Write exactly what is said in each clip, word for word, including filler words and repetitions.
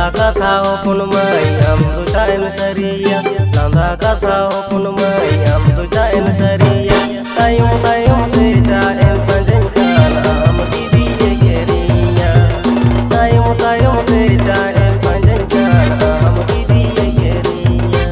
कथा हपन माई आम दो जाएन सरिया लांदा कथा हपन माई आम दो जाएन सरिया तायम तायम ते जाएन पंजन काना आम दीदी ये गेरिया तायम तायम ते जाएन पंजन काना आम दीदी ये गेरिया।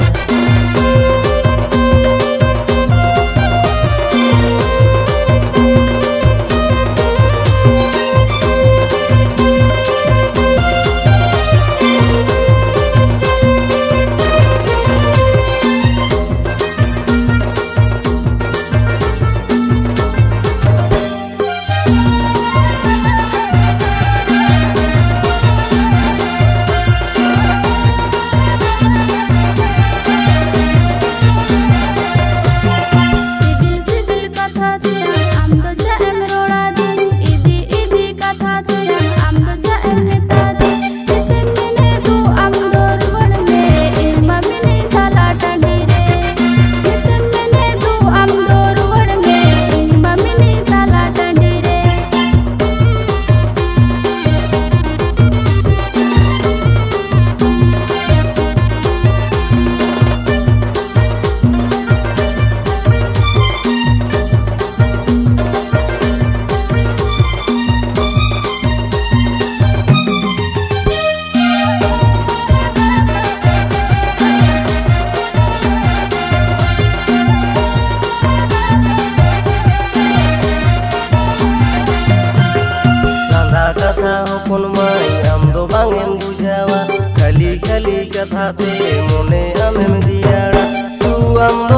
कथा हपन माई आम दो बांगेम बुझावा खाली खाली कथा ते मोने आमेम दियाड़ा तू आम दो